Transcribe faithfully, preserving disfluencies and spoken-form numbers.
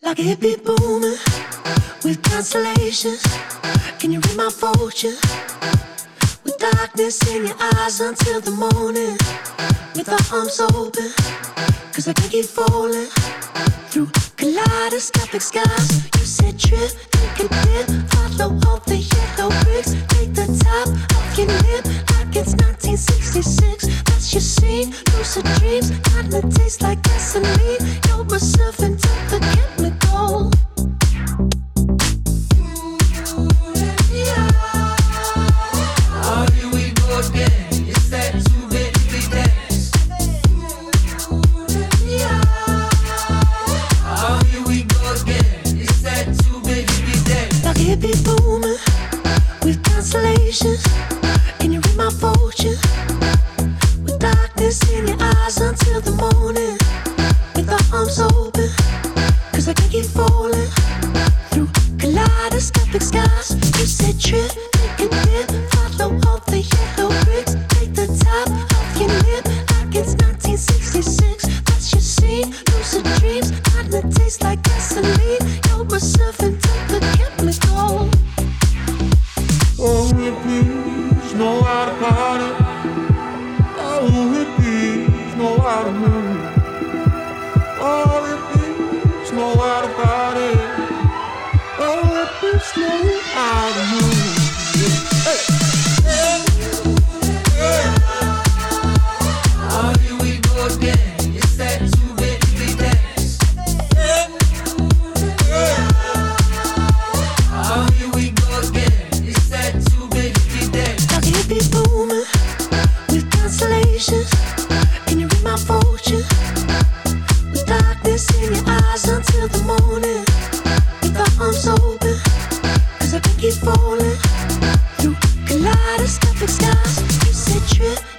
Like a hippie booming with constellations. Can you read my fortune? With darkness in your eyes until the morning. With our arms open, cause I can't keep falling. Through kaleidoscopic skies. You said trip, take a dip. Follow all the yellow bricks. Take the top off your lip like it's nineteen sixty-six. That's your scene, lucid dreams. Kinda taste like gasoline. You're a servant of the chemical. Oh, here we go again. It's that two baby dance. Oh, here we go again. It's that two baby dance. Like a hippie booming with constellations. Can you read my fortune? With darkness in your eyes until the morning. With our arms open, cause I can't keep falling. Through kaleidoscopic skies. You said trip, take a dip. Follow all the yellow bricks. Take the top off your lip like it's nineteen sixty-six. That's your scene, lucid dreams. Kinda taste like gasoline. You're a servant of the chemical. Oh, hippies know how to party. Oh, hippies know how to move. Oh, hippies know how to party. Oh, hippies know how to move. Hey. Oh, here we go again. It's that two baby dance. Oh, here we go again. It's that two baby dance. Like a hippie booming with constellations. Can you read my fortune? With darkness in your eyes until the morning. With our arms open, cause I can't keep falling. Through kaleidoscopic skies. You said trip,